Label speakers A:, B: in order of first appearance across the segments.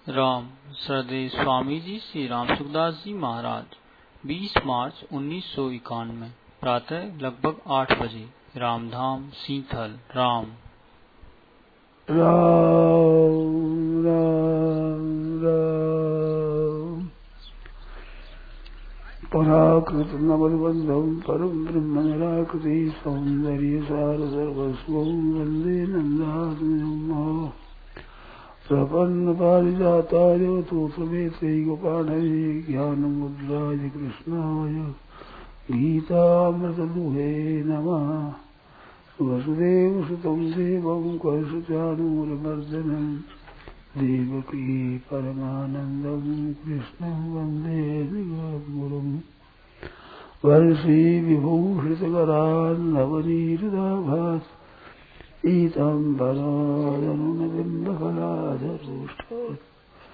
A: राम श्रद्धेय स्वामी जी श्री राम सुखदास जी महाराज 20 मार्च 1991 प्रातः लगभग 8 बजे रामधाम सीथल राम
B: राम राम राम पराकृत नवलबंधम परम ब्रह्म निराकृति सौंदर्य सार सर्वस्वं वंदे नंदात्मजं प्रपन्न पारिजाताय तोत्रवेत्रैकपाणये ज्ञानमुद्राय कृष्णाय गीतामृतदुहे नमः। वसुदेवसुतं देवं कंसचाणूरमर्दनं देवकी परमानन्दं कृष्णं वन्दे जगद्गुरुं। वंशी विभूषितकरान् नवनीतदाभात् पीताम्बरादरुणबिम्बफलाधरोष्ठात्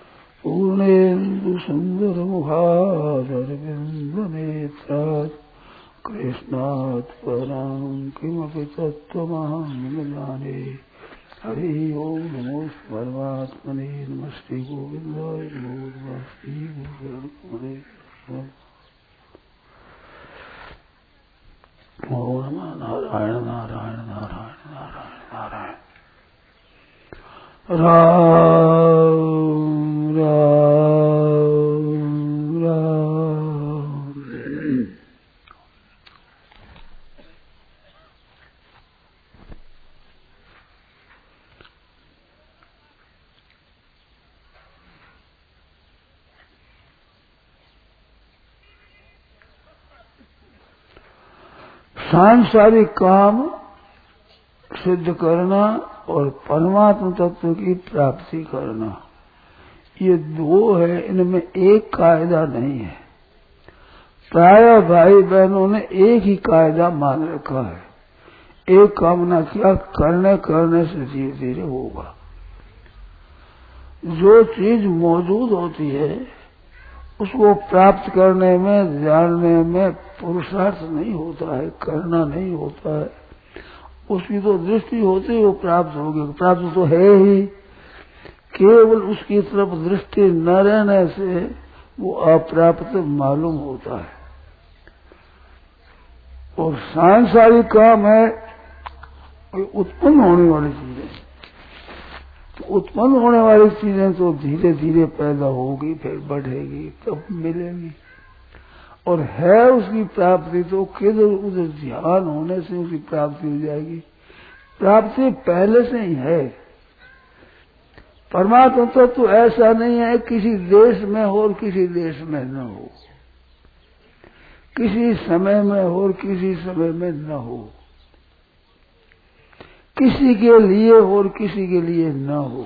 B: पूर्णेन्दुसुन्दरमुखादरविन्दनेत्रात् कृष्णात् परं किमपि तत्त्वमहं न जाने। हरि ओं नमो परमात्मने नमस्ते गोविन्दाय नमस्ते गोविन्दे ओम नमः नारायण नारायण नारायण नारायण नारायण राम राम राम। सांसारिक काम सिद्ध करना और परमात्म तत्व की प्राप्ति करना, ये दो है, इनमें एक कायदा नहीं है। प्राय भाई बहनों ने एक ही कायदा मान रखा है, एक कामना किया, करने करने से धीरे धीरे होगा। जो चीज मौजूद होती है उसको प्राप्त करने में, जानने में पुरुषार्थ नहीं होता है, करना नहीं होता है। उसकी तो दृष्टि होती है वो प्राप्त होगी, प्राप्त तो है ही, केवल उसकी तरफ दृष्टि न रहने से वो अप्राप्त मालूम होता है। और सांसारिक काम है उत्पन्न होने वाली चीजें, तो उत्पन्न होने वाली चीजें तो धीरे धीरे पैदा होगी, फिर बढ़ेगी, तब मिलेगी। और है उसकी प्राप्ति तो किधर उधर ध्यान होने से उसकी प्राप्ति हो जाएगी। प्राप्ति पहले से ही है। परमात्मा तो ऐसा नहीं है किसी देश में हो और किसी देश में न हो, किसी समय में हो और किसी समय में न हो, किसी के लिए हो और किसी के लिए न हो,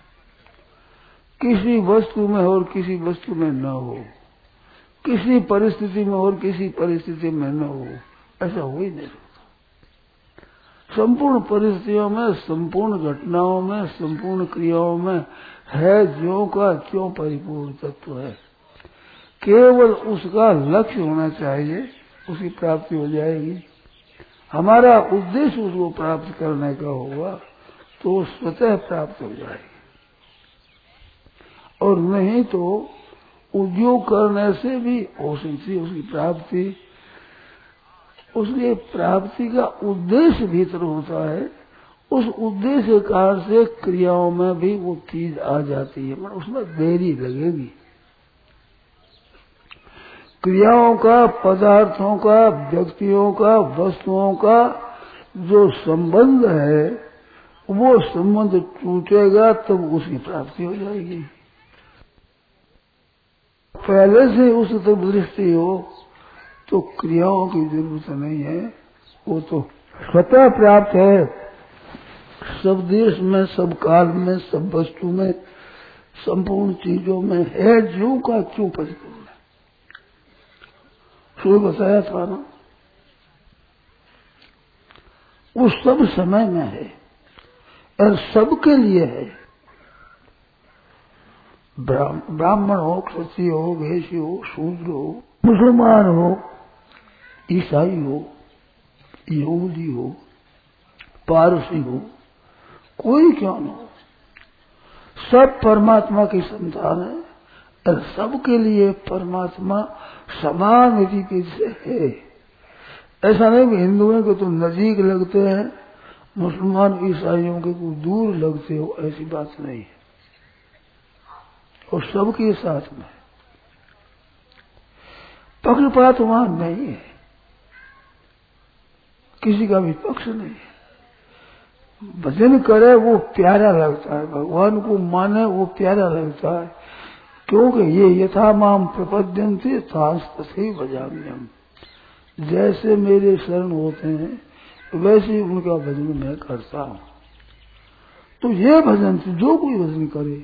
B: किसी वस्तु में हो और किसी वस्तु में न हो, किसी परिस्थिति में और किसी परिस्थिति में न हो, ऐसा हो ही नहीं सकता। संपूर्ण परिस्थितियों में, संपूर्ण घटनाओं में, संपूर्ण क्रियाओं में है ज्यों का त्यों परिपूर्ण तत्व है। केवल उसका लक्ष्य होना चाहिए, उसकी प्राप्ति हो जाएगी। हमारा उद्देश्य उसको प्राप्त करने का होगा तो स्वतः प्राप्त हो जाएगी, और नहीं तो उद्योग करने से भी हो सकती है उसकी प्राप्ति। उसकी प्राप्ति का उद्देश्य भीतर होता है, उस उद्देश्य के कारण से क्रियाओं में भी वो चीज आ जाती है, मगर उसमें देरी लगेगी। क्रियाओं का, पदार्थों का, व्यक्तियों का, वस्तुओं का जो संबंध है वो संबंध टूटेगा तब उसकी प्राप्ति हो जाएगी। पहले से उस तरफ दृष्टि हो तो क्रियाओं की जरूरत नहीं है, वो तो स्वतः प्राप्त है। सब देश में, सब काल में, सब वस्तु में, संपूर्ण चीजों में है ज्यों का त्यों परिपूर्ण है। शुरू बताया था ना, वो सब समय में है और सबके लिए है। ब्राह्मण हो, क्षत्रिय हो, वैश्य हो, शूद्र हो, मुसलमान हो, ईसाई हो, यहूदी हो, पारसी हो, कोई क्यों न हो, सब परमात्मा की संतान है और सबके लिए परमात्मा समान रीति से है। ऐसा नहीं कि हिंदुओं को तो नजीक लगते हैं, मुसलमान ईसाइयों के को दूर लगते हो, ऐसी बात नहीं है। और सबके साथ में पक्षपात वहां नहीं है, किसी का भी पक्ष नहीं है। भजन करे वो प्यारा लगता है, भगवान को माने वो प्यारा लगता है, क्योंकि ये यथा माम प्रपद्यन्ते तथैव भजामि हम। जैसे मेरे शरण होते हैं वैसे ही उनका भजन मैं करता हूं। तो ये भजन से जो कोई भजन करे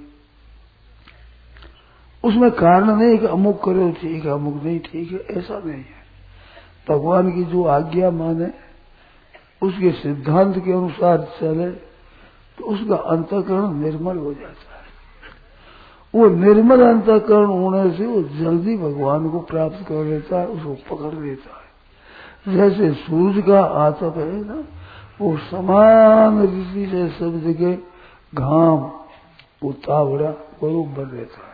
B: उसमें कारण नहीं कि अमुक करो ठीक है अमुक नहीं ठीक है, ऐसा नहीं है। भगवान की जो आज्ञा माने उसके सिद्धांत के अनुसार चले तो उसका अंतःकरण निर्मल हो जाता है। वो निर्मल अंतःकरण होने से वो जल्दी भगवान को प्राप्त कर लेता है, उसको पकड़ लेता है। जैसे सूरज का आतप है ना, वो समान रीति से सब जगह घाम उतावड़ा बरोबर रहता है।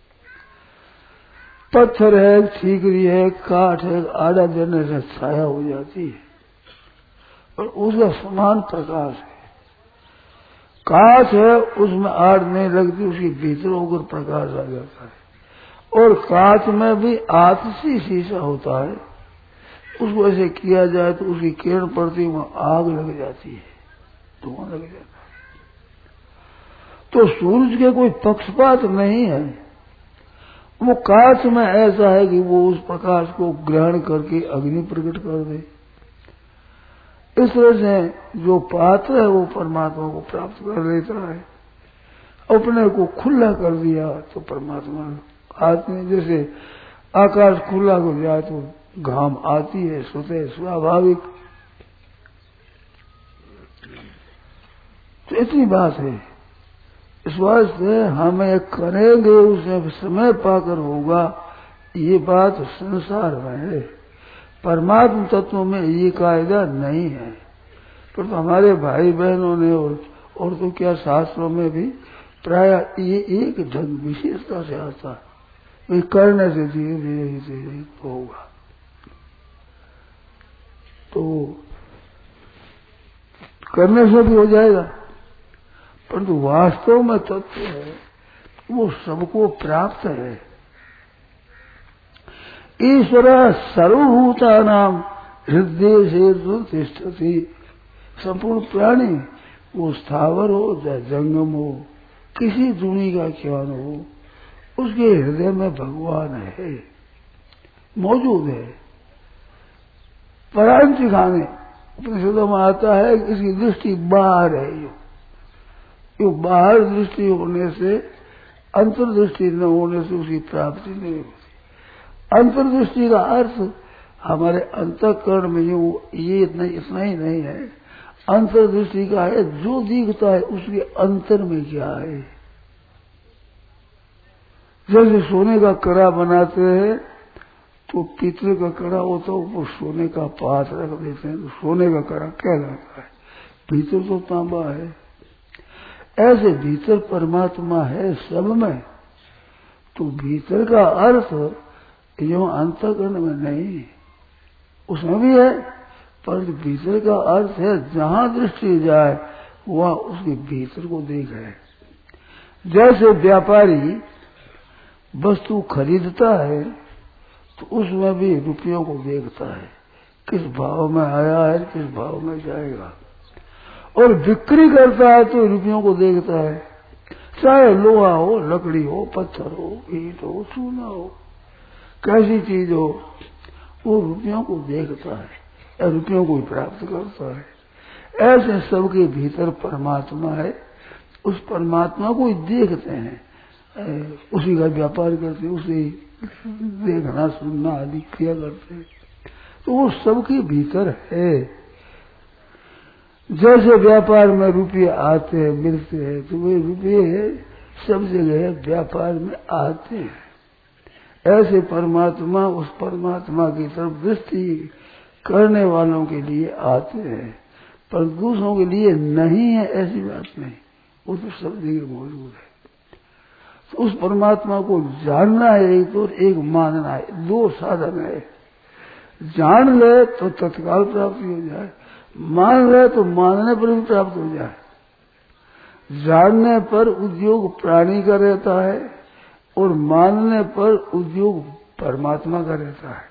B: पत्थर है, ठीकरी है, काठ है, आड़ा देने से छाया हो जाती है और उसका समान प्रकाश है। कांच है उसमें आड़ नहीं लगती, उसके भीतर होकर प्रकाश आ जाता है। और कांच में भी आतशी शीशा होता है, उसको ऐसे किया जाए तो उसकी किरण पड़ती वहां आग लग जाती है, धुआं लग जाता है। तो सूरज के कोई पक्षपात नहीं है, वो कांच में ऐसा है कि वो उस प्रकाश को ग्रहण करके अग्नि प्रकट कर दे। इस तरह से जो पात्र है वो परमात्मा को प्राप्त कर लेता है। अपने को खुला कर दिया तो परमात्मा आते हैं। जैसे आकाश खुला हो जाए तो घाम आती है, स्वतः स्वाभाविक। तो इतनी बात है। इस वास्ते हमें करेंगे उसमें समय पाकर होगा, ये बात संसार में है। परमात्म तत्व में ये कायदा नहीं है। पर तो हमारे भाई बहनों ने और तो क्या शास्त्रों में भी प्राय ये एक ढंग विशेषता से आता है, करने से धीरे धीरे धीरे होगा। तो करने से भी हो जाएगा, परंतु वास्तव में तत्व है वो सबको प्राप्त है। ईश्वर सर्वभूतानां हृदय से तिष्ठति। संपूर्ण प्राणी वो स्थावर हो चाहे जंगम हो, किसी दुनी का ज्ञान हो, उसके हृदय में भगवान है, मौजूद है। परांति खाने उपनिषदों में आता है कि इसकी दृष्टि बाहर है। यो बाहर दृष्टि होने से, अंतर्दृष्टि न होने से उसकी प्राप्ति नहीं होती। अंतर्दृष्टि का अर्थ हमारे अंतःकरण में ये इतना ही नहीं है। अंतर्दृष्टि का है जो दिखता है उसके अंतर में क्या है। जैसे सोने का कड़ा बनाते हैं तो पीतल का कड़ा होता है, वो सोने का पात रख देते हैं तो सोने का कड़ा कहलाता है, भीतर तो तांबा है। ऐसे भीतर परमात्मा है सब में। तो भीतर का अर्थ यो अंतःकरण में नहीं, उसमें भी है, पर भीतर का अर्थ है जहां दृष्टि जाए वह उसके भीतर को देख है। जैसे व्यापारी वस्तु खरीदता है तो उसमें भी रुपयों को देखता है, किस भाव में आया है किस भाव में जाएगा। और बिक्री करता है तो रुपयों को देखता है, चाहे लोहा हो, लकड़ी हो, पत्थर हो, ईंट हो, सोना हो, कैसी चीज हो, वो रुपयों को देखता है या रुपयों को प्राप्त करता है। ऐसे सबके भीतर परमात्मा है, उस परमात्मा को ही देखते हैं, उसी का व्यापार करते हैं, उसे देखना सुनना आदि किया करते हैं। तो वो सबके भीतर है। जैसे व्यापार में रुपये आते हैं मिलते हैं तो वे रुपये सब जगह व्यापार में आते हैं। ऐसे परमात्मा उस परमात्मा की तरफ दृष्टि करने वालों के लिए आते हैं, पर दूसरों के लिए नहीं है, ऐसी बात नहीं। वो तो सब जगह मौजूद है। उस परमात्मा को जानना है एक तो, एक मानना है, दो साधन है। जान ले तो तत्काल प्राप्ति हो जाए, मान ले तो मानने पर भी प्राप्त हो जाए। जानने पर उद्योग प्राणी का रहता है और मानने पर उद्योग परमात्मा का रहता है।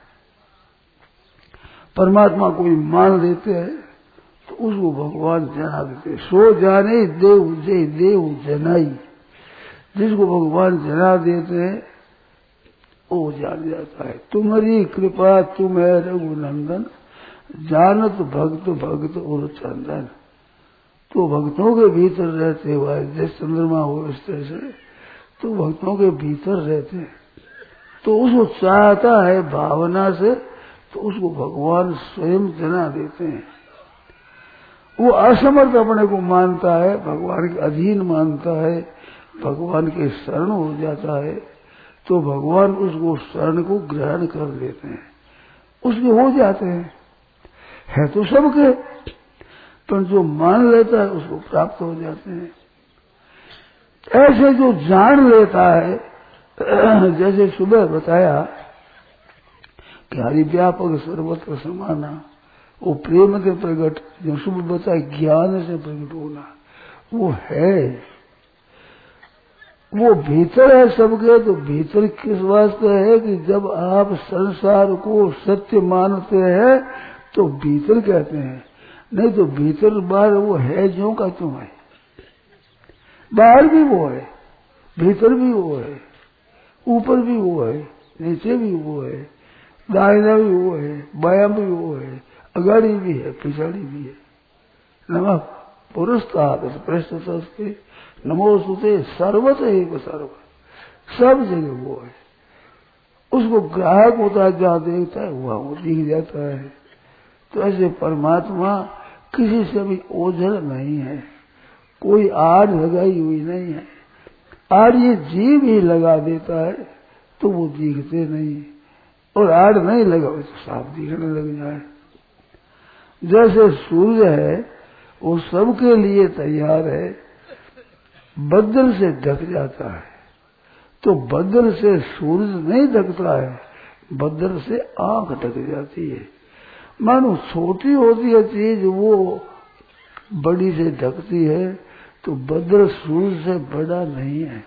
B: परमात्मा कोई मान लेते हैं तो उसको भगवान जना देते। सो जाने देव जय देव जनाई, जिसको भगवान जना देते हैं वो जान जाता है। तुम्हारी कृपा तुम है रघुनंदन, जानत भक्त भक्त और चंदन। तो भक्तों के भीतर रहते हुए जैसे चंद्रमा हो इस तरह से, तो भक्तों के भीतर रहते हैं। तो उसको चाहता है भावना से, तो उसको भगवान स्वयं जना देते हैं। वो असमर्थ अपने को मानता है, भगवान के अधीन मानता है, भगवान के शरण हो जाता है, तो भगवान उसको शरण को ग्रहण कर लेते हैं, उसके हो जाते हैं। है तो सबके, पर जो मान लेता है उसको प्राप्त हो जाते हैं। ऐसे जो जान लेता है, जैसे सुबह बताया कि हरि व्यापक सर्वत्र समाना, वो प्रेम के प्रकट, जो सुबह बताया ज्ञान से प्रकट होना, वो है, वो भीतर है सबके। तो भीतर किस वास्ते है कि जब आप संसार को सत्य मानते हैं तो भीतर कहते हैं, नहीं तो भीतर बाहर वो है ज्यों का त्यों है। बाहर भी वो है, भीतर भी वो है, ऊपर भी वो है, नीचे भी वो है, दाहिना भी वो है, बायां भी वो है, अगाड़ी भी है, पिछाड़ी भी है। नमः पुरस्तात् पृष्ठतस्ते नमोस्तुते सर्वत एव सर्व, सब जगह वो है। उसको ग्राहक होता है, जहां देखता है वहां वो दिख जाता है। तो ऐसे परमात्मा किसी से भी ओझल नहीं है, कोई आड़ लगाई हुई नहीं है। आड़ ये जीव ही लगा देता है तो वो दिखते नहीं, और आड़ नहीं लगा तो साफ दिखने लग जाए। जैसे सूर्य है वो सबके लिए तैयार है, बदल से ढक जाता है, तो बदल से सूरज नहीं ढकता है, बदल से आंख ढक जाती है। मानो छोटी होती है चीज, वो बड़ी से ढकती है, तो बदल सूरज से बड़ा नहीं है,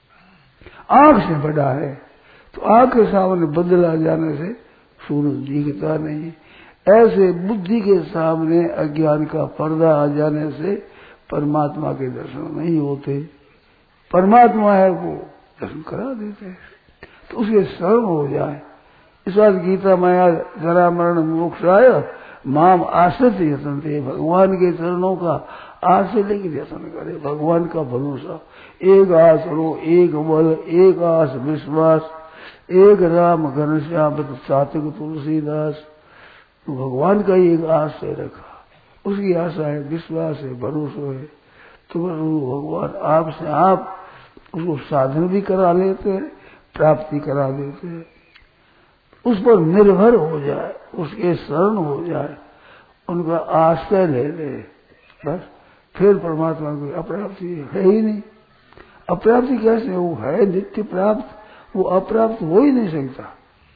B: आंख से बड़ा है। तो आंख के सामने बदल आ जाने से सूरज दिखता नहीं। ऐसे बुद्धि के सामने अज्ञान का पर्दा आ जाने से परमात्मा के दर्शन नहीं होते। परमात्मा है वो दर्शन करा देते हैं, तो उसके शरण हो जाए। इस बात गीता माया जरा मरण मोक्षाय माम आश्रित यतन्ते, भगवान के चरणों का आश्रय लेकर यत्न करे, भगवान का भरोसा। एक आस रो, एक बल, एक आस विश्वास, एक राम घनश्याम चातक तुलसीदास। तो भगवान का ही एक आश्रय रखा, उसकी आशा है, विश्वास है, भरोसा है। तो भगवान आपसे आप उसको साधन भी करा लेते हैं, प्राप्ति करा देते हैं। उस पर निर्भर हो जाए, उसके शरण हो जाए, उनका आश्रय ले ले, बस फिर परमात्मा की अप्राप्ति है ही नहीं। अप्राप्ति कैसे? वो है नित्य प्राप्त, वो अप्राप्त हो ही नहीं सकता।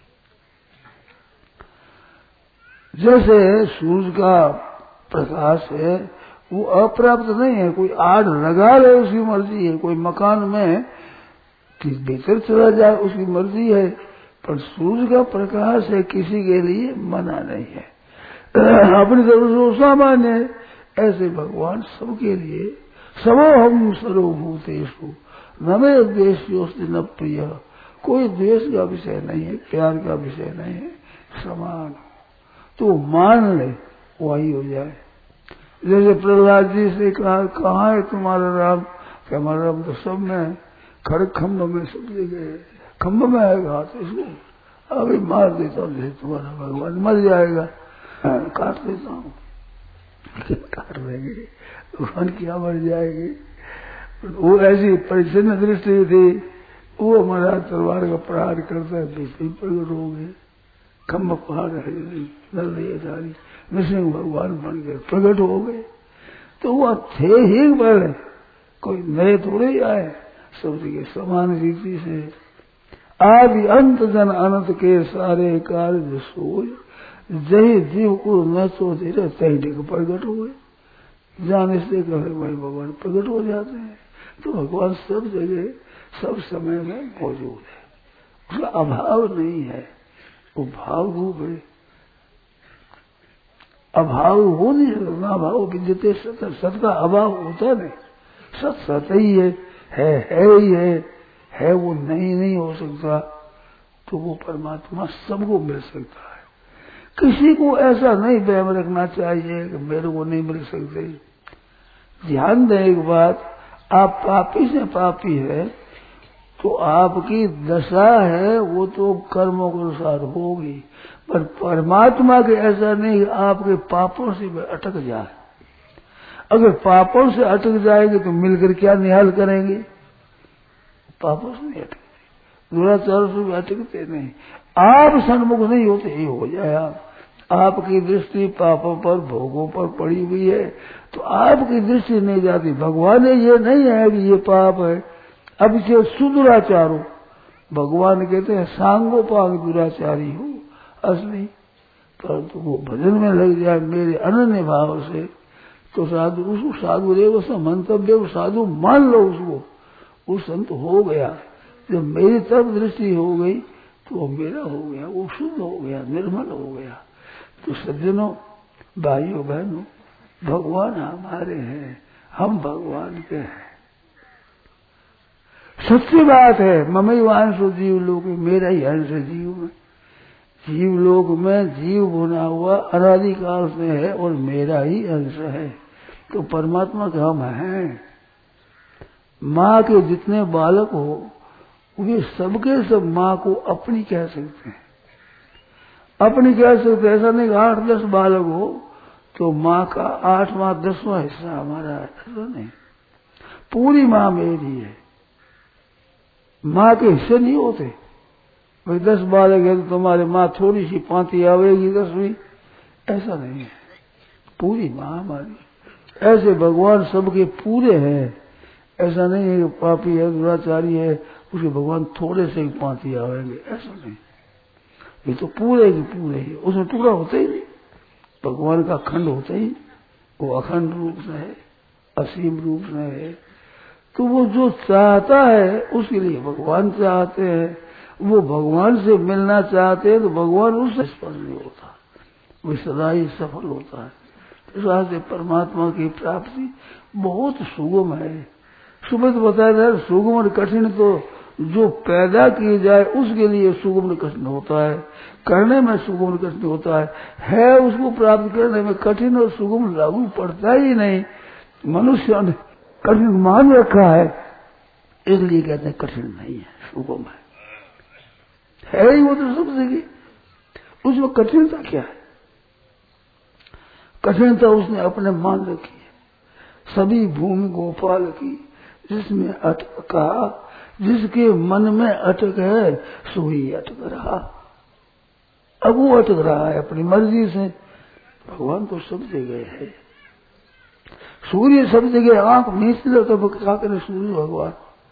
B: जैसे सूरज का प्रकाश है वो अप्राप्त नहीं है, कोई आड़ लगा ले उसकी मर्जी है, कोई मकान में भीतर चला जाए उसकी मर्जी है, पर सूरज का प्रकाश है किसी के लिए मना नहीं है, अपनी तरफ से सामान्य है। ऐसे भगवान सबके लिए सबो हम सर्वभूतेषु न मे द्वेष्योस्ति न प्रिय, कोई द्वेष का विषय नहीं है, प्यार का विषय नहीं है, समान। तो मान ले वही हो जाए। जैसे प्रहलाद जी से कहा, कहाँ है तुम्हारा राम? कि हमारा राम तो सब में, खड़े खम्भ में सब जगह, खम्भ में आएगा तो इसको अभी मार देता हूँ, जैसे तुम्हारा भगवान मर जाएगा, काट देता हूँ। काट देंगे भगवान क्या मर जाएगी? वो ऐसी परिच्छिन्न दृष्टि थी, वो हमारा तलवार का प्रहार करता है, बिल्कुल प्रकट हो गए। खम्भ पहाड़ नरदारी नृसिंह भगवान बन गए, प्रकट हो गए। तो वह थे ही पहले, कोई नए थोड़े ही आए, सब जगह समान रीति से आदि अंत जन अनंत के सारे कार्य सोय जही जीव को न सोचे तही को प्रकट हुए। जाने से कहे वही भगवान प्रकट हो जाते हैं। तो भगवान सब जगह सब समय में मौजूद है, उसका अभाव नहीं है, वो भाव रूप है। अभाव हो नहीं सकता, अभाव विद्यते सत, सत का अभाव होता नहीं, सत सत ही है ही है वो नहीं हो सकता। तो वो परमात्मा सबको मिल सकता है। किसी को ऐसा नहीं वहम रखना चाहिए कि मेरे को नहीं मिल सकते। ध्यान दें एक बात, आप पापी से पापी है तो आपकी दशा है वो तो कर्मों के अनुसार होगी, पर परमात्मा के ऐसा नहीं आपके पापों से अटक जाए। अगर पापों से अटक जाएंगे तो मिलकर क्या निहाल करेंगे? पापों से नहीं अटकते, दुराचार से भी अटकते नहीं। आप सन्मुख नहीं होते ही हो जाए। आपकी दृष्टि पापों पर भोगों पर पड़ी हुई है तो आपकी दृष्टि नहीं जाती। भगवान ने ये नहीं है कि ये पाप है, अब इसे सुदुराचारो। भगवान कहते हैं सांगोपांग दुराचारी हो असली, परंतु वो भजन में लग जाए मेरे अनन्य भाव से तो साधु, उसको साधु रेव से मंतव्य साधु मान लो उसको, वो संत हो गया। जब मेरी तरफ दृष्टि हो गई तो वो मेरा हो गया, वो शुद्ध हो गया, निर्मल हो गया। तो सज्जनों, भाइयों बहनों, भगवान हमारे हैं, हम भगवान के हैं। सच्ची बात है, ममई वांशो जीव लोक, मेरा ही अंश है जीव में। जीव लोक में जीव बना हुआ अनादिकाल से है और मेरा ही अंश है। तो परमात्मा के हम हैं। माँ के जितने बालक हो वे सबके सब माँ को अपनी कह सकते हैं, अपनी कह सकते। ऐसा नहीं 8-10 बालक हो तो माँ का 8वां 10वां हिस्सा हमारा है, ऐसा नहीं। पूरी माँ मेरी है, माँ के हिस्से नहीं होते। भाई 10 बालक है तो तुम्हारे माँ थोड़ी सी पांति आवेगी 10वीं, ऐसा नहीं है। पूरी माँ हमारी। ऐसे भगवान सबके पूरे हैं। ऐसा नहीं है कि पापी है दुराचारी है उसके भगवान थोड़े से ही पांति आवेंगे, ऐसा नहीं। ये तो पूरे के पूरे ही, उसमें टुकड़ा होता ही नहीं। भगवान का खंड होता ही, वो अखंड रूप से है, असीम रूप से है। तो वो जो चाहता है उसके लिए भगवान चाहते हैं। वो भगवान से मिलना चाहते हैं तो भगवान उससे स्पर्श नहीं होता, वो सदा ही सफल होता है। इस वास्ते परमात्मा की प्राप्ति बहुत सुगम है। सुबह तो बताया था सुगम और कठिन तो जो पैदा किए जाए उसके लिए सुगम और कठिन होता है, करने में सुगम और कठिन होता है उसको प्राप्त करने में कठिन और सुगम लागू पड़ता ही नहीं। मनुष्य ने कठिन मान रखा है इसलिए कहते हैं कठिन नहीं है, सुगम है ही वो तो सब जगह। उसमें कठिनता क्या है? कठिनता उसने अपने मान रखी है। सभी भूमि गोपाल की जिसमें अटका, जिसके मन में अटक है सो ही अटक रहा। अब वो अटक रहा है अपनी मर्जी से। भगवान तो सब जगह है, सूर्य सब जगह। आंख मीच लो तो क्या करे सूर्य भगवान,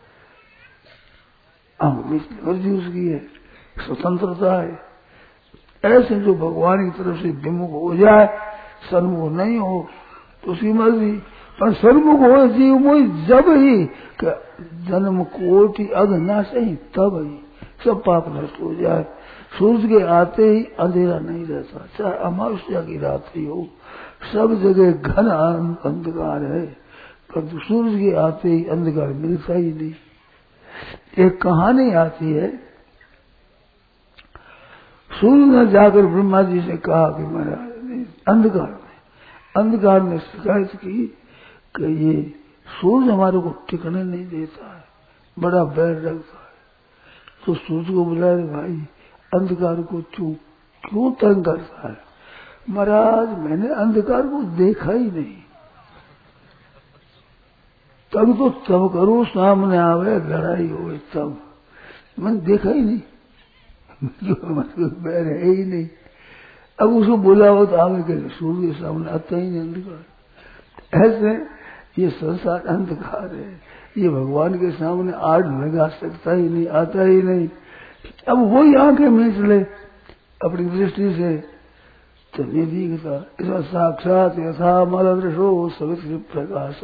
B: आंख मीच मर्जी उसकी है, स्वतंत्रता है। ऐसे जो भगवान की तरफ से विमुख हो जाए, सन्मुख नहीं हो तो उसकी मर्जी। पर सन्मुख हो जीव मोई जब ही जन्म कोटि अग ना सही तब ही सब पाप नष्ट हो जाए। सूरज के आते ही अंधेरा नहीं रहता, चाहे अमावस्या की रात्रि हो, सब जगह घन अंधकार है, पर सूरज के आते ही अंधकार मिलता ही नहीं। एक कहानी आती है, सूर्य ने जाकर ब्रह्मा जी से कहा कि महाराज अंधकार ने शिकायत की कि ये सूरज हमारे को टिकने नहीं देता है, बड़ा बैर रखता है। तो सूरज को बुलाए, भाई अंधकार को क्यों तंग करता है? महाराज मैंने अंधकार को देखा ही नहीं। तब तो तब करो सामने आवे लड़ाई हो, तब मैंने देखा ही नहीं, जो बैर है ही नहीं। अब उसको बोला हो तो आगे के सूर्य के सामने आता ही नहीं अंधकार। ऐसे ये संसार अंधकार है, ये भगवान के सामने आड़ लगा सकता ही नहीं, आता ही नहीं। अब वही आंखें मीच ले अपनी दृष्टि से तो नहीं दिखता। ऐसा साक्षात यथा अमर दृशो सवित्र प्रकाश,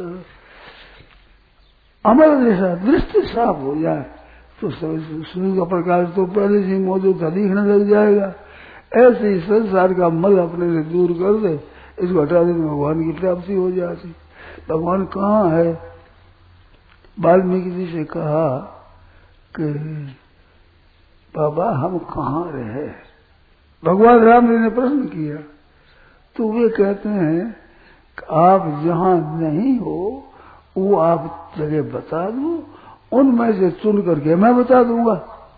B: अमर दृशा दृष्टि साफ हो जाए तो सूर्य का प्रकाश तो पहले से मौजूद था, दिखने लग जाएगा। ऐसे ही संसार का मल अपने से दूर कर दे, इसको हटा दे, भगवान की प्राप्ति हो जाती। भगवान कहाँ है? वाल्मीकि जी से कहा कि बाबा हम कहाँ रहे? भगवान राम जी ने प्रश्न किया तो वे कहते हैं कि आप जहाँ नहीं हो वो आप जगह बता दो, उनमें से चुन करके मैं बता दूंगा।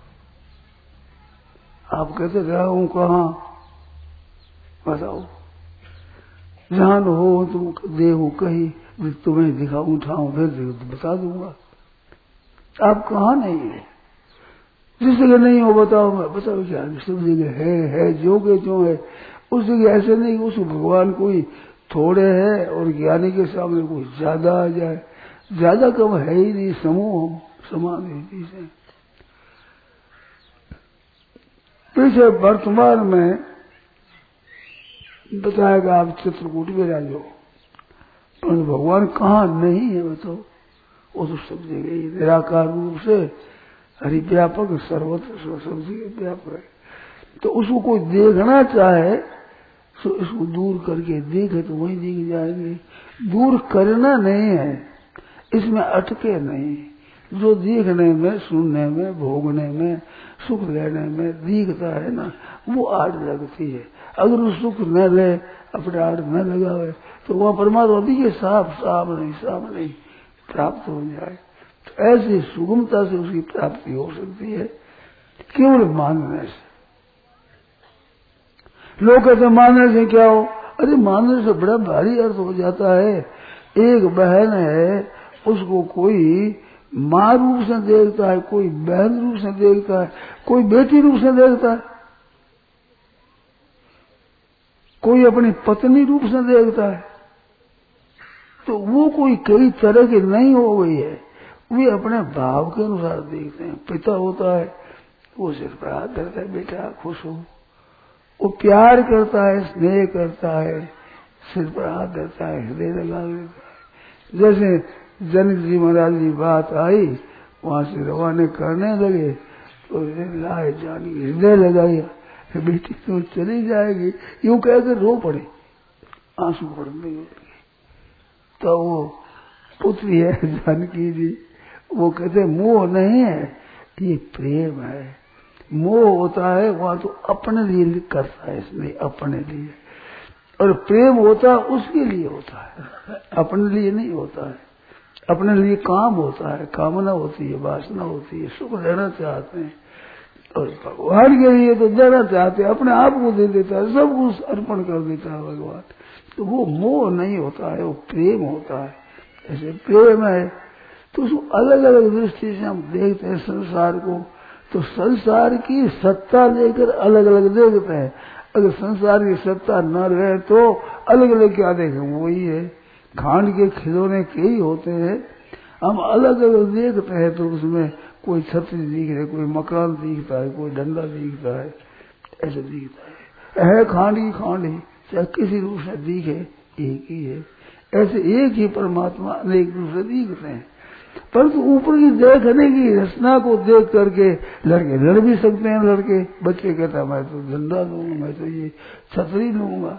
B: आप कहते रहा हूं कहाँ, बताओ। जहां हो तुम देखो कहीं, तुम्हें दिखाऊं उठाऊं फिर बता दूंगा। आप कहाँ नहीं है? जिस जगह नहीं हो बताओ, मैं बताओ क्या सब जगह है जो के जो है। उस जगह ऐसे नहीं उस भगवान कोई थोड़े है और ज्ञानी के सामने कोई ज्यादा आ जाए, ज्यादा कम है ही नहीं, समूह समान है। से पीछे वर्तमान में बताएगा आप चित्रकूट में राजो, पर भगवान कहाँ नहीं है बताओ? वो तो सब जगह ही निराकार रूप से हरिव्यापक सर्वत्र सब जगह व्यापक है। तो उसको कोई देखना चाहे तो इसको दूर करके देखे तो वही दिख जाएंगे। दूर करना नहीं है, इसमें अटके नहीं। जो देखने में, सुनने में, भोगने में, सुख लेने में दिखता है ना, वो आड़ लगती है। अगर वो सुख न ले, अपने आड़ न लगावे तो वह परमात्मा दिखे साफ नहीं प्राप्त हो जाए। तो ऐसी सुगमता से उसकी प्राप्ति हो सकती है केवल मानने से। लोग कहते मानने से क्या हो? अरे मानने से बड़ा भारी अर्थ हो जाता है। एक बहन है, उसको कोई माँ रूप से देखता है, कोई बहन रूप से देखता है, कोई बेटी रूप से देखता है, कोई अपनी पत्नी रूप से देखता है। तो वो कोई कई तरह की नहीं हो गई है, वे अपने भाव के अनुसार देखते हैं। पिता होता है वो सिर पर हाथ धरता है, बेटा खुश हो। वो प्यार करता है, स्नेह करता है, सिर पर हाथ धरता है, हृदय लगा देता है। जैसे जनक जी महाराज की बात आई, वहां से रवाना करने लगे तो लाए जानी हृदय लगाया, बेटी तो चली जाएगी, यूं कहकर रो पड़े, आंसू पड़ने लगे। तो वो पुत्री है जानकी जी, वो कहते मोह नहीं है, ये प्रेम है। मोह होता है वहां तो अपने लिए करता है, इसलिए अपने लिए, और प्रेम होता है उसके लिए होता है, अपने लिए नहीं होता है। अपने लिए काम होता है, कामना होती है, वासना होती है, सुख लेना चाहते हैं। और भगवान के लिए तो देना चाहते हैं, अपने आप को दे देता है, सब कुछ अर्पण कर देता है भगवान। तो वो मोह नहीं होता है, वो प्रेम होता है। ऐसे प्रेम है तो उसको अलग अलग दृष्टि से हम देखते हैं संसार को। तो संसार की सत्ता लेकर अलग अलग देखते हैं। अगर संसार की सत्ता न रहे तो अलग अलग क्या देखें? वही है, खांड के खिलौने के ही होते हैं। हम अलग अलग देखते हैं तो उसमें कोई छतरी दिख रही, कोई मकान दिखता है, कोई डंडा दिखता है, ऐसे दिखता है खांड की खांड ही, चाहे किसी रूप से दिखे एक ही है। ऐसे एक ही परमात्मा अनेक रूप से दिखते हैं। परंतु ऊपर की देखने की रचना को देख करके लड़के लड़ भी सकते हैं। लड़के बच्चे कहता है मैं तो डंडा लूंगा, मैं तो ये छतरी लूंगा,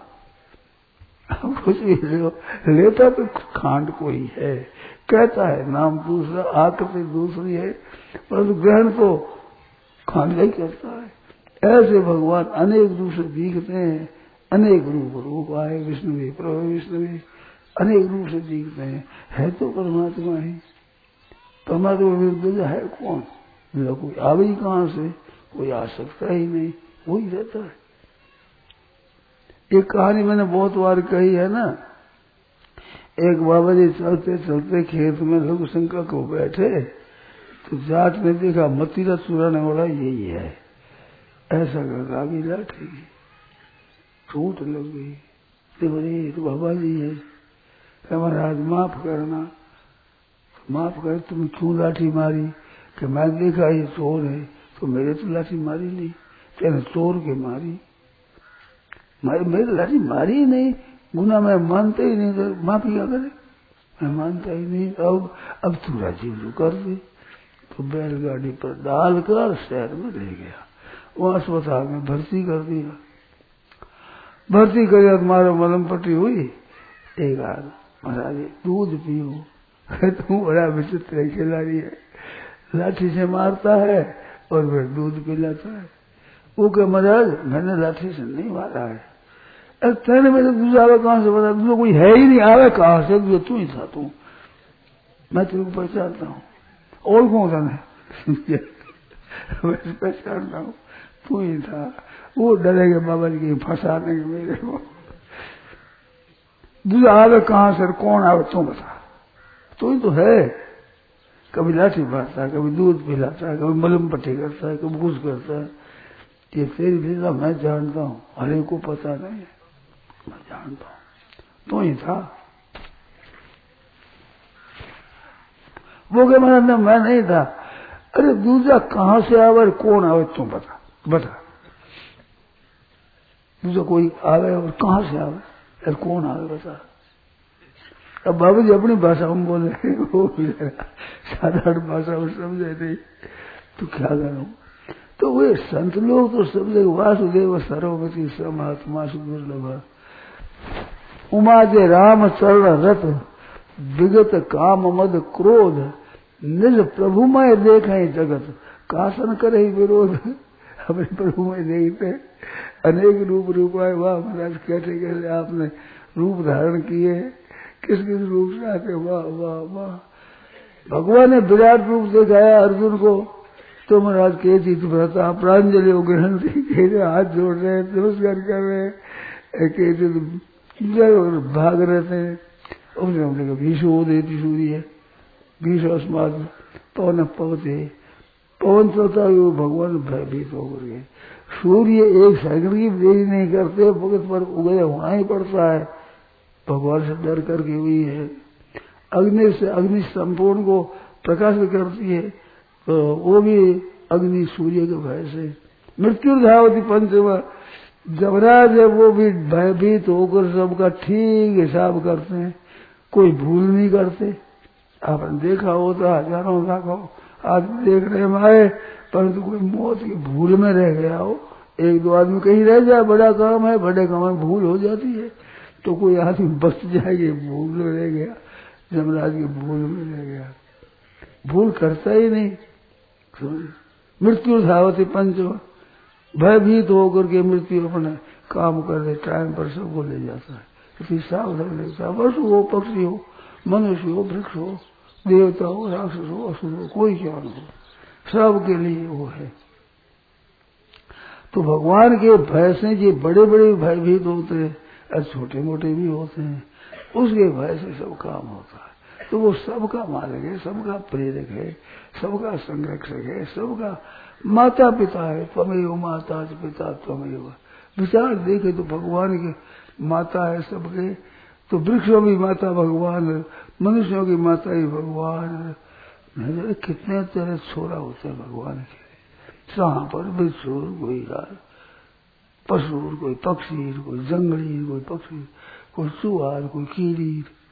B: कुछ भी लेता तो खांड कोई है, कहता है नाम दूसरा, आकृति दूसरी है, परंतु ग्रहण तो खांड ही करता है। ऐसे भगवान अनेक रूप से दिखते हैं, अनेक रूप आए, विष्णु प्रभु विष्णु अनेक रूप से दिखते हैं। है तो परमात्मा ही, परमात्मा विरुद्ध है कौन? कोई आवे ही कहां से? कोई आ सकता ही नहीं, वही रहता है। एक कहानी मैंने बहुत बार कही है ना। एक बाबा जी चलते चलते खेत में लघु शंकर को बैठे तो जाट ने देखा मतीरा चुराने वाला यही है, ऐसा करके आगे लाठी टूट लग गई। देखो ये तो बाबा जी है, महाराज माफ करना। माफ कर, तुम क्यों लाठी मारी? कि मैं देखा ये चोर है, तो मेरे तो लाठी मारी नहीं, तेने चोर के मारी, मेरे लाठी मारी ही नहीं, गुना मैं मानते ही नहीं, तो माफी क्या करे? मैं मानता ही नहीं। अब तू राजी रू कर दे। तो बैलगाड़ी पर डालकर शहर में ले गया, वहां अस्पताल में भर्ती कर दिया। भर्ती कर तुम्हारा मलम पट्टी हुई। एक आध महाराज दूध पियो। तू बड़ा विचित्र खिलाड़ी है, लाठी से मारता है और फिर दूध पिलाता है। वो क्या महाराज मैंने लाठी से नहीं मारा है। तेरे में तो दूसरा आवे कहां से? बता, दूसरा कोई है ही नहीं, आवे कहां से? जो तू ही था, तू, मैं तेरे को पहचानता हूँ। और कौन था? मैं पहचानता हूँ, तू ही था। वो डरेगे बाबा जी के फंसा देंगे मेरे को। दूसरा आवे कहां से? कौन आवे तू बता। तू ही तो है। कभी लाठी मारता है, कभी दूध पिलाता है, कभी मलम पट्टी करता है, कभी कुछ करता है। ये तेरी लीला मैं जानता हूँ, हरे को पता नहीं है, मैं जानता हूँ, तो ही था। वो क्या मतलब मैं नहीं था? अरे दूसरा कहां से आवे और कौन आवे तुम बता, बता। दूसरा कोई आवे और कहां से आवे और कौन आवे बता। अब बाबू जी अपनी भाषा में बोले, वो साधारण भाषा में समझे नहीं, तो क्या करूं? तो वे संत लोग तो समझे वासुदेव सर्वगति समात्मा सुदुर्लभ, उमा जे राम चरण रत विगत काम मद क्रोध, निज प्रभु में देखे जगत कासन करे विरोध। अपने प्रभु में देखते अनेक रूप रूपाए। वाह महाराज, कैसे कैसे आपने रूप धारण किए, किस किस रूप से आते, वाह वाह वाह। भगवान ने विराट रूप दिखाया अर्जुन को, तो महाराज के चीज भरता प्रांजलि ग्रहण थी, हाथ जोड़ रहे, नमस्कार कर रहे, भाग रहे थे। उसने हमने कहा भीषो देती सूर्य, भीषो अस्मात पवन पवते, पवन चलता है, वो भगवान भयभीत होकर के। सूर्य एक सेकंड की देरी नहीं करते, भगत पर उदय होना ही पड़ता है, भगवान से डर करके हुई है। अग्नि से, अग्नि संपूर्ण को प्रकाशित करती है, तो वो भी अग्नि सूर्य के भय से। मृत्यु धावती पंचम, जमराज है वो भी भयभीत होकर सबका ठीक हिसाब करते हैं, कोई भूल नहीं करते। आपने देखा होता हजारों लाखों आदमी देख रहे माए, परंतु कोई मौत की भूल में रह गया हो, एक दो आदमी कहीं रह जाए, बड़ा काम है, बड़े काम में भूल हो जाती है, तो कोई आदमी बच जाएगी, भूल में रह गया, जमराज की भूल में रह गया, भूल करता ही नहीं। मृत्यु धावती पंचम, भयभीत होकर के मृत्यु अपने काम कर दे, टाइम पर सबको ले जाता है। इसी सावधान लेता, पशु हो, पक्षी हो, मनुष्य हो, वृक्ष हो, देवता हो, राक्षस हो, असुर हो, कोई क्या हो, सबके लिए वो है। तो भगवान के भय से ये बड़े बड़े भयभीत होते हैं और छोटे मोटे भी होते हैं, उसके भय से सब काम होता है। तो वो सबका मालिक है, सबका प्रेरक है, सबका संरक्षक है, सबका माता पिता है। त्वमेव माता पिता त्वमेव। विचार देखे तो भगवान के माता है सबके, तो वृक्षों की माता भगवान, मनुष्यों की माता ही भगवान। कितने तरह छोरा होते हैं भगवान के, सांप और बिच्छू, कोई पशु, कोई पक्षी, कोई जंगली, कोई पक्षी, कोई चूहा, कोई कीड़ी,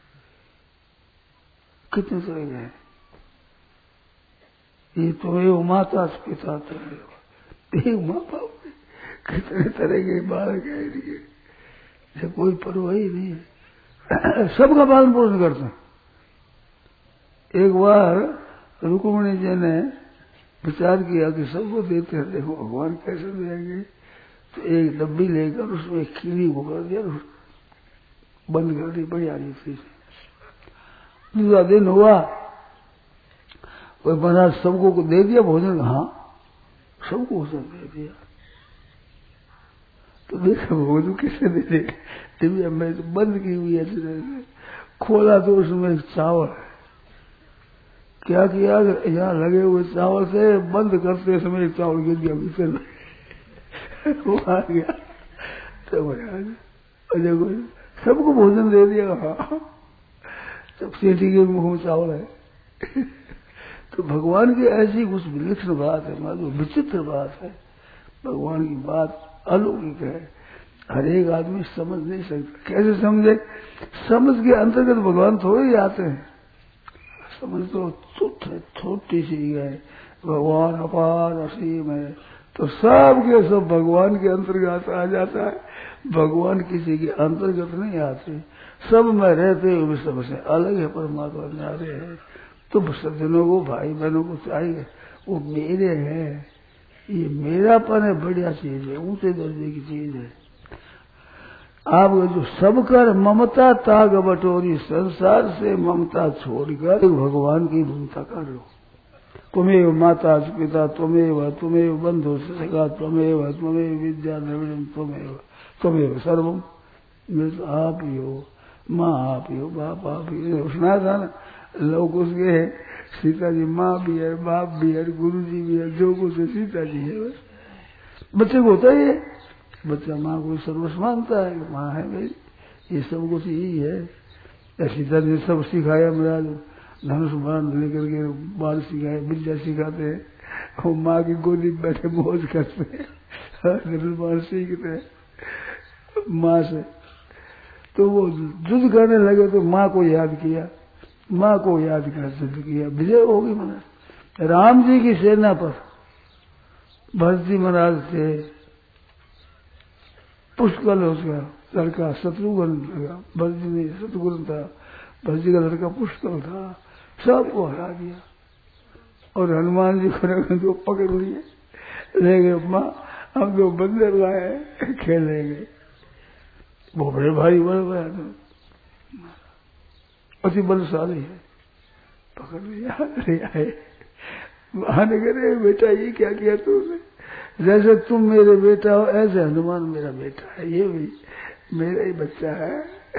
B: कितने तरह के हैं। ये तो ये माता पिता एक माँ बाप, कितने तरह के बालक है इनके, जब कोई परवाह ही नहीं है, सबका पालन पोषण करते हैं। एक बार रुक्मिणी जी ने विचार किया कि सबको देते हैं, देखो भगवान कैसे देंगे, तो एक डब्बी लेकर उसमें कीड़ी को कर दिया, बंद कर दी, बढ़िया नहीं थी। दूसरा दिन हुआ, कोई बना सबको को दे दिया भोजन, हाँ सबको भोजन दे दिया। तो देखा भोजन किसे दे दे, डिब्बी में तो बंद की हुई है, खोला तो उसमें चावल। क्या किया, यहाँ लगे हुए चावल से बंद करते समय चावल गिर गया भीतर, वो आ गया, तो देखो सबको भोजन दे दिया, हाँ। तब सेठी के मुंह में चावल है, तो भगवान की ऐसी कुछ विलक्षण बात है, मतलब विचित्र बात है। भगवान की बात अलौकिक है, हर एक आदमी समझ नहीं सकता। कैसे समझे? समझ के अंतर्गत भगवान थोड़े ही आते हैं। समझ तो छोटी सी है, भगवान अपार असीम है, तो सब के सब भगवान के अंतर्गत आ जाता है। भगवान किसी के अंतर्गत नहीं आते, सब में रहते हुए सबसे अलग है, परमात्मा न्यारे है। तो सज्जनों को, भाई बहनों को चाहिए, वो मेरे हैं, ये मेरापन है, बढ़िया चीज है, ऊंचे दर्जे की चीज है। आप जो सब कर ममता ताग बटोरी, संसार से ममता छोड़कर भगवान की ममता कर लो। त्वमेव माता पिता त्वमेव, त्वमेव बंधु सखा त्वमेव, त्वमेव विद्या द्रविड़म त्वमेव, त्वमेव सर्वम। तो आप ही हो, माँ आप ही हो, बाप आप ही हो। सुना था ना, लोग उसके सीता जी माँ भी है, बाप भी है, गुरु जी भी है, जो कुछ है सीता जी है। बस बच्चे को होता ही है, बच्चा माँ को सर्वस्व मानता है, माँ है मेरी, ये सब कुछ यही है। सीता जी ने सब सिखाया, मेरा धनुष बाण लेकर के बाल सिखाए, विद्या सिखाते हैं, वो माँ की गोदी में बैठे मौज करते हैं, धनुष बाण सीखते हैं माँ से। तो वो युद्ध करने लगे तो माँ को याद किया, माँ को याद कर युद्ध किया, विजय होगी। मैंने राम जी की सेना पर भरत जी महाराज थे, पुष्कल उसका लड़का शत्रुघ्न लगा, भरत जी नहीं शत्रुघ्न था, भरत जी का लड़का पुष्कल था, सबको हरा दिया। और हनुमान जी को तो पकड़ लिए, ले गए, माँ हम तो बंदर लाए खेलेंगे। वो बड़े भाई बड़े भाई अति बलशाली है, पकड़ लिया, ले आए। आने करे बेटा ये क्या किया तुमने? जैसे तुम मेरे बेटा हो ऐसे हनुमान मेरा बेटा है, ये भी मेरा ही बच्चा है।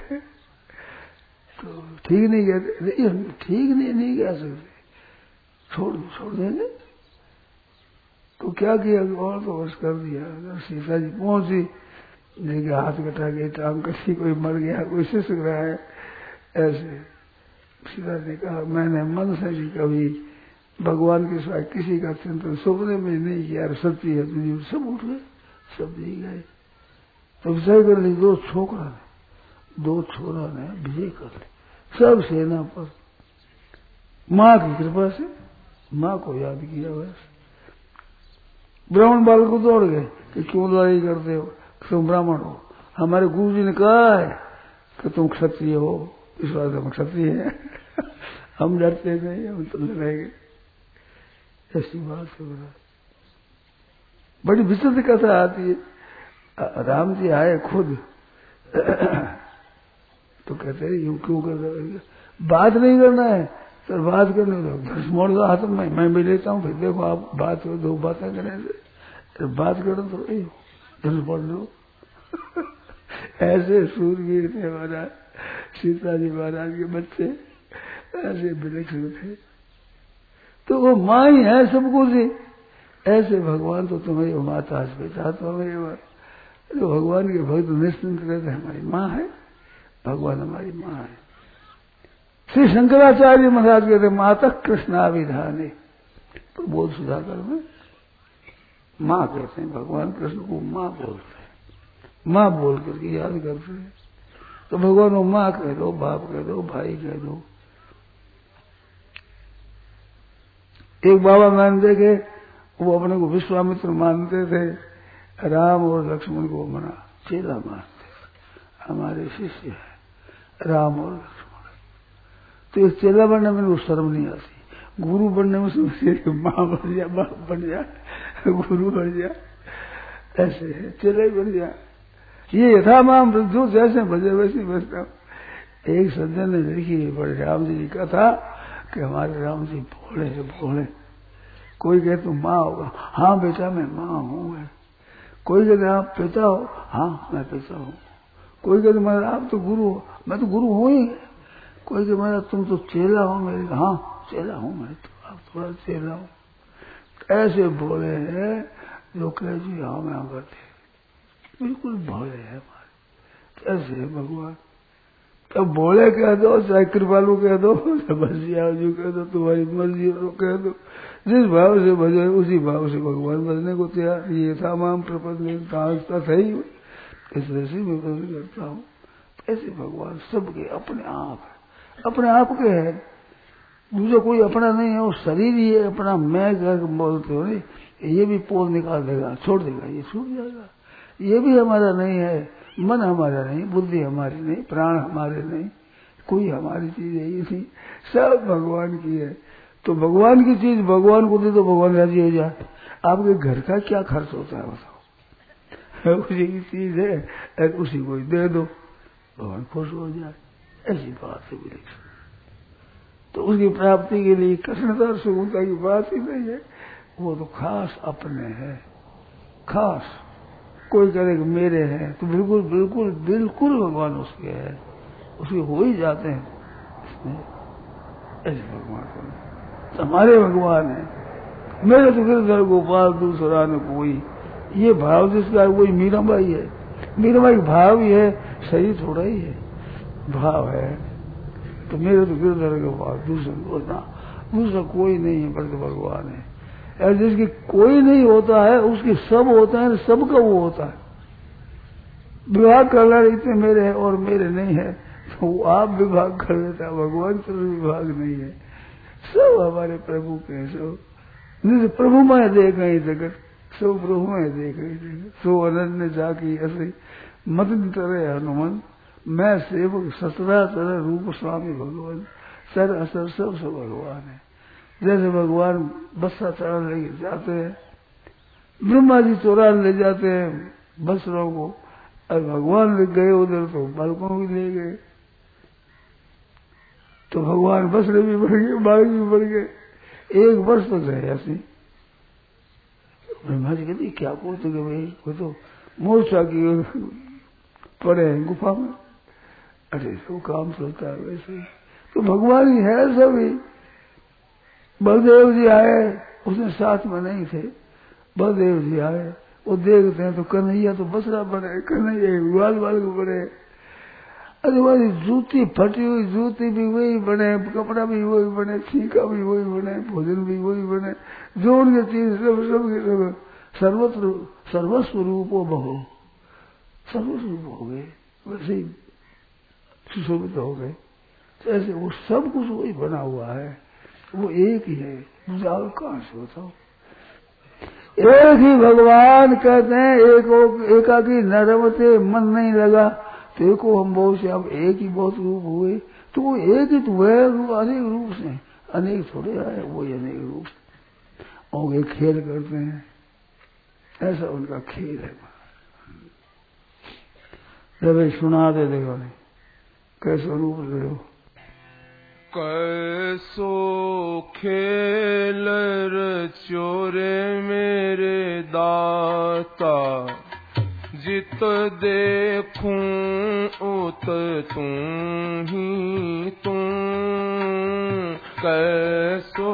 B: तो ठीक नहीं कहते, ठीक नहीं कह सकते, छोड़ देंगे। तो क्या किया, और तो बस कर दिया। सीता जी पहुंची, देखिए हाथ कटा गई, टांग कटी, कोई मर गया, कोई सिसक रहा है, ऐसे। सीता ने कहा मैंने मन से भी कभी भगवान के साथ किसी का चिंतन सपने में नहीं किया, सच्ची है तुझे। सब उठ गए, सब जी गए। तो विजय कर ली, दो छोरा ने विजय कर ली, सब सेना पर। माँ की कृपा से माँ को याद किया। बस ब्राह्मण बाल को दौड़ गए कि क्यों लड़ाई करते हो, तुम ब्राह्मण हो, हमारे गुरु जी ने कहा है कि तुम क्षत्रिय हो, इस बात हम क्षत्रिय हैं। हम डरते नहीं, हम तो लड़ेंगे। ऐसी बात है। बड़ी विचित्र कथा आती है। राम जी आए खुद तो कहते हैं यूं क्यों कर रहे, बात नहीं करना है, सर बात करने दो, धनुष मोड़ दो हाथ में, मैं भी लेता हूँ, फिर देखो आप बात हो, दो बातें करने से बात करो तो धनुष मोड़ लो। ऐसे सूरवीर थे महाराज, सीता जी महाराज के बच्चे ऐसे विलक्षण थे। तो वो माँ ही है सब कुछ। ऐसे भगवान तो तुम्हें माता पिता तो हमें, तो भगवान के भक्त निश्चिंत रहते, हमारी माँ है, भगवान हमारी माँ है। श्री शंकराचार्य महाराज कहते माता कृष्णाभिधाने, प्रबोध सुधाकर में माँ कहते हैं, भगवान कृष्ण को माँ बोलते हैं, माँ बोल करके याद करते हैं। तो भगवान को माँ कह दो, बाप कह दो, भाई कह दो। एक बाबा मैंने देखे, वो अपने को विश्वामित्र मानते थे, राम और लक्ष्मण को मना चेला मानते, हमारे शिष्य है राम और लक्ष्मण। तो इस चेला बनने में वो शर्म नहीं आती, गुरु बनने में समझे माँ बन जा, बाप बन जा, गुरु बन जा, ऐसे है, चेला ही बन जा। ये यथा माम जो जैसे बजे वैसे बजता। एक सज्जन ने लिखी बड़े राम जी की कथा कि हमारे राम जी भोले है, भोले। कोई कहे तुम माँ होगा, हाँ बेटा मैं माँ हूँ। कोई कहते आप पिता हो, हाँ मैं पिता हूँ। कोई कहते मेरा आप तो गुरु हो, मैं तो गुरु हूँ ही। कोई कहते मेरा तुम तो चेला हो मेरे, हाँ चेला हूँ मैं तो, आप थोड़ा चेला हूँ। ऐसे भोले हैं जो कहे जी हाँ मैं करते, बिल्कुल भोले है हमारे। ऐसे है भगवान। अब भोले कह दो, चाहे कृपालु कह दो, बसियाजू कह दो, तुम्हारी मर्जी हो कह दो, जिस भाव से भजो उसी भाव से भगवान भजने को तैयार। ये था माम प्रपंच का सही, इस तरह से मैं भजन करता हूँ। ऐसे भगवान सबके अपने आप के है, दूसरा कोई अपना नहीं है। वो शरीर ही है अपना, मैं कर बोलते हो नहीं, ये भी पोल निकाल देगा, छोड़ देगा, ये छूट जाएगा। ये भी हमारा नहीं है, मन हमारा नहीं, बुद्धि हमारी नहीं, प्राण हमारे नहीं, कोई हमारी चीज है ही नहीं, सब भगवान की है। तो भगवान की चीज भगवान को दे तो भगवान राजी हो जाए। आपके घर का क्या खर्च होता है बताओ, उसी की चीज है, उसी को दे दो, भगवान खुश हो जाए। ऐसी बात है मिलेगी। तो उसकी प्राप्ति के लिए कृष्णता और सुगमता की बात ही नहीं है, वो तो खास अपने है, खास। कोई करे कि मेरे हैं तो बिल्कुल बिल्कुल बिल्कुल भगवान उसके है, उसके हो ही जाते हैं इसमें। ऐसे भगवान को हमारे भगवान है, मेरे तो गिरधर गोपाल दूसरा न कोई, ये भाव जिसका वही मीराबाई है। मीराबाई भाव ही है, शरीर थोड़ा ही है, भाव है। तो मेरे तो गिरधर गोपाल दूसरा कोई नहीं है बल्कि भगवान है। और जिसकी कोई नहीं होता है उसके सब होता है, सबका वो होता है। विभाग करना इतने मेरे हैं और मेरे नहीं है, तो आप विभाग कर देता, भगवान का विभाग नहीं है, सब हमारे प्रभु के। सब जैसे प्रभु में देख गई जगत, सब प्रभु में देख गई जगत, सो अनन्य जाकी ऐसे मत तरह हनुमान, मैं सेवक सतरा तरह रूप स्वामी भगवान, सर असर सब भगवान है। जैसे भगवान बस्सा चढ़ा ले जाते हैं, ब्रह्मा जी चोरा ले जाते हैं बसरों को, और भगवान ले गए उधर तो बालकों भी ले गए, तो भगवान बसरे भी बढ़ गए, बाल भी बढ़ गए। एक वर्ष तो गए ऐसे। ब्रह्मा जी कहते क्या बोलते कि भाई वो तो मोर्चा की पड़े हैं गुफा में, अरे तो काम चलता है वैसे। तो भगवान ही है सभी। बलदेव जी आए, उसने साथ में नहीं थे, बलदेव जी आए, वो देखते हैं तो कन्हैया तो बसरा बने, कन्हैया बाल बाल को बने। अरे वाली जूती फटी हुई जूती भी वही बने, कपड़ा भी वही बने, छीका भी वही बने, भोजन भी वही बने, जो उनके चीज सब सर्वत्र सर्वस्व रूपो बहु, सर्वस्व हो गए, वैसे ही सुशोभित हो गए। तो ऐसे वो सब कुछ वही बना हुआ है, वो एक ही है, दूसरा कहां से बताओ। एक ही भगवान कहते हैं, एकाकी नरवते मन नहीं लगा, तो एको हम बहुत से, अब एक ही बहुत रूप हुए, तो वो एक ही तो वह रूप, अनेक रूप से, अनेक थोड़े आए, वो अनेक रूप और एक खेल करते हैं, ऐसा उनका खेल है। जब सुना दे देखो कैसा रूप देखो।
C: कैसो खेल रचोरे मेरे दाता, जित देखूं उत तू ही तू, कैसो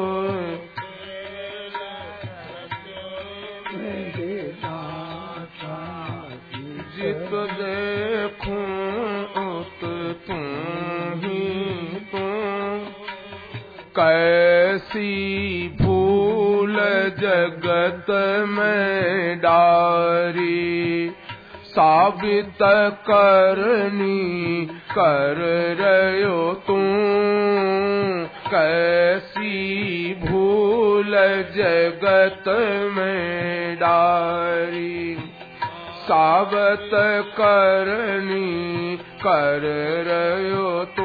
C: जित देखूं उत तू ही तू, कैसी भूल जगत में डारी, साबित करनी कर रयो तू, कैसी भूल जगत में डारी, साबित करनी कर रयो तू,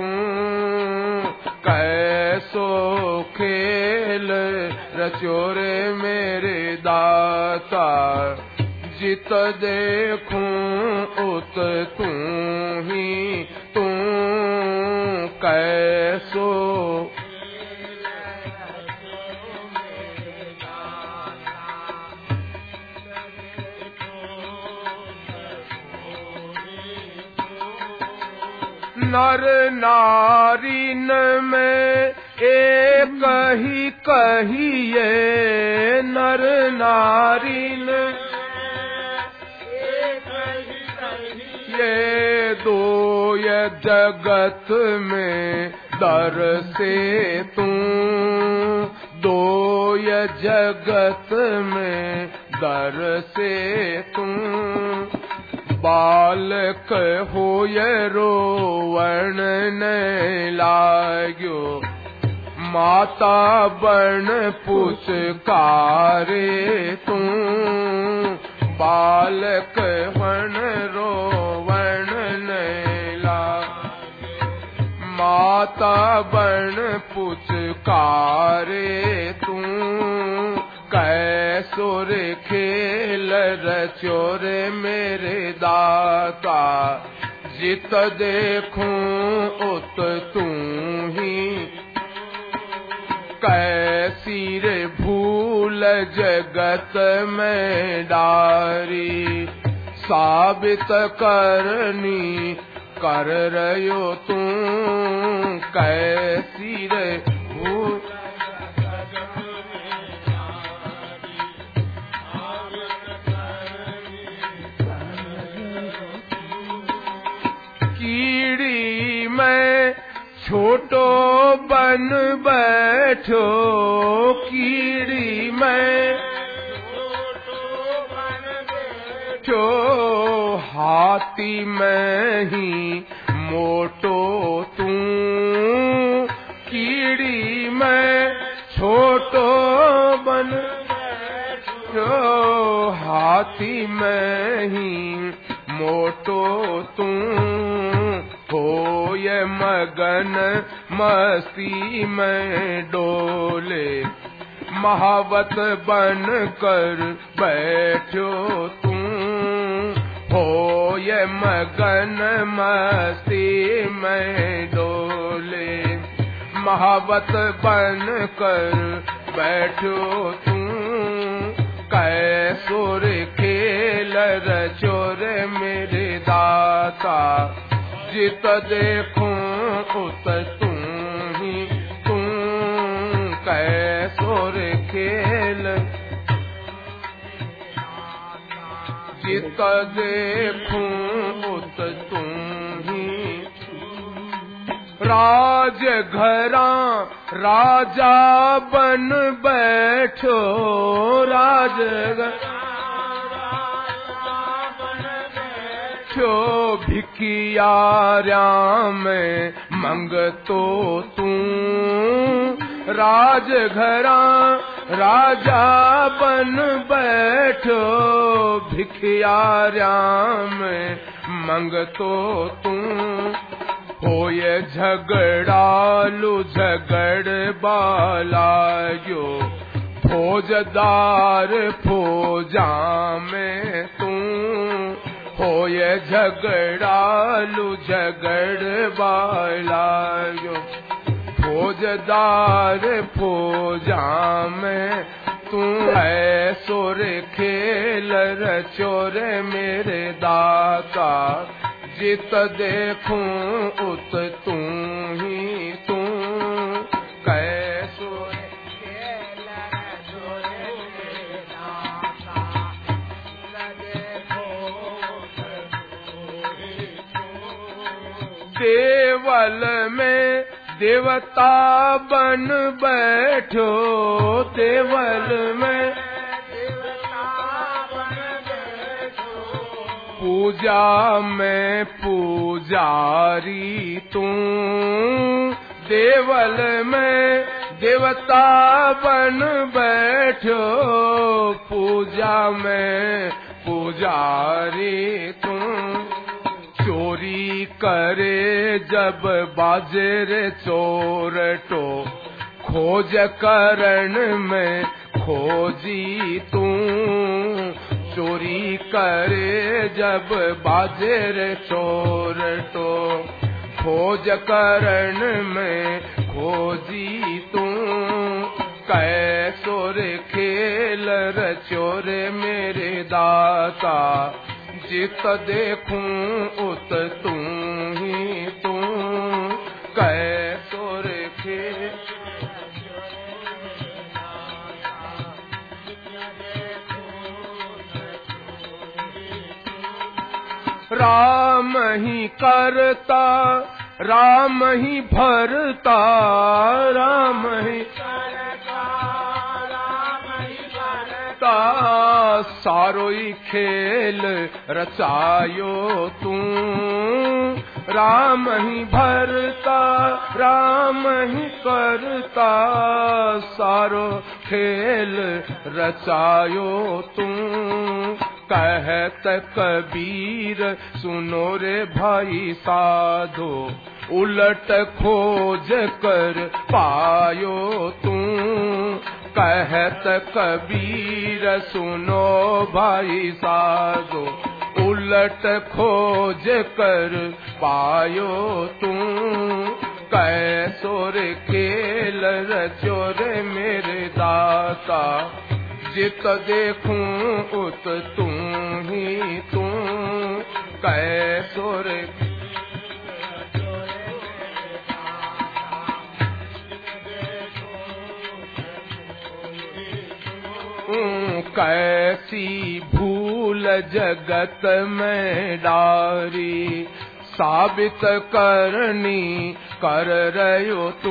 C: कैसो खेल रचोरे मेरे दाता, जित देखूं उत तू ही तू, कैसो नर नारीन में एक ही कहिए, नर नारीन ये दो ये जगत में दर से तू, दोय जगत में दर से तू। बालक होय रोवण न लाग्यो, माता बन पुचकारे तू। बालक बन रोवण न लाग्यो, माता बन पुचकारे तू। कैसुर खेल रचोरे मेरे दाता, जित देखूं उत तू ही। कैसी रे भूल जगत में डारी, साबित करनी कर रयो तू। कैसी रे भूल कीड़ी में छोटो बन बैठो, कीड़ी में बैठो। हाथी में ही मोटो तू, कीड़ी में छोटो बन बैठो। हाथी में ही मोटो तू। होय मगन मस्ती में डोले, महावत बन कर बैठो तू। होय मगन मस्ती में डोले, महावत बन कर बैठो तू। कैसुर खेल रचोर मेरे दाता, जित देखूं उत तू ही तू। कैसुर खेल जित देखूं उत तू ही। राज घरा राजा बन बैठो, राज भिखियार्या में मंगतो तू। राज घरा राजा बन बैठो, भिखियार्या में मंगतो तू। होय झगड़ालू झगड़ बालायो, फौजदार फौजा में तू। होय झगड़ालू झगड़ बालायो, फौजदार फौजा में तू। ऐसुर खेल रचोर मेरे दाता, जित देखूं उत तू ही तू। कैसुर खेल रचोर मेरे दाता, देवल में देवता बन बैठो, देवल में देवता बन बैठो। पूजा में पुजारी तू, देवल में देवता बन बैठो। पूजा में पुजारी तू। चोरी करे जब बाजे रे चोरटो, खोज करण में खोजी तू। चोरी करे जब बाजे रे चोरटो, खोज करण में खोजी तू। कैसुर खेल रचोर मेरे दाता, जित देखूं उत तू ही तू। कैसुर खेल राम ही करता, राम ही भरता, राम ही करता, राम ही भरता, सारो ही खेल रचायो तू, राम ही भरता, राम ही करता, सारो खेल रचायो तू। कहत कबीर सुनो रे भाई साधो, उलट खोज कर पायो तू। कहत कबीर सुनो भाई साधो, उलट खोज कर पायो तू। कैसो रे खेल रचो रे मेरे दाता, जित देखूं उत तू ही तू। कैसो रे कैसी भूल जगत में डारी, साबित करनी कर रयो तू।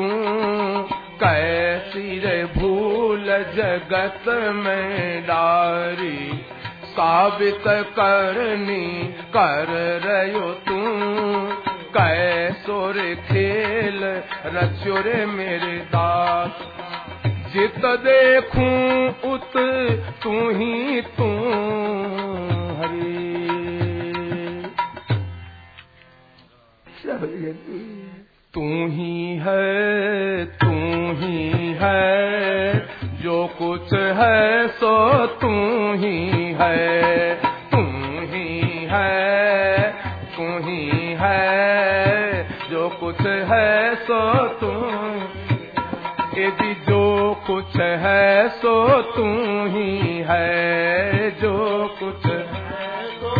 C: कैसी रे भूल जगत में डारी, साबित करनी कर रयो तू। कैसो रे खेल रचो रे मेरे दास, जित देखूं उत तू ही तू। हरे तू ही है, तू ही है, जो कुछ है सो तू ही है। तू ही है, तू ही है, जो कुछ है सो तू। यदि जो कुछ है सो तू ही है, जो कुछ है सो